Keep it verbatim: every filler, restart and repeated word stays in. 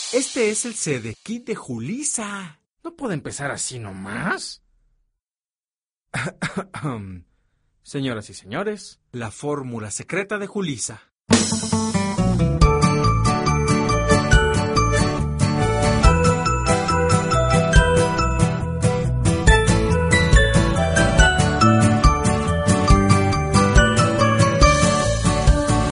Este es el CD Kit de Julissa. ¿No puede empezar así nomás? Señoras y señores, la fórmula secreta de Julissa.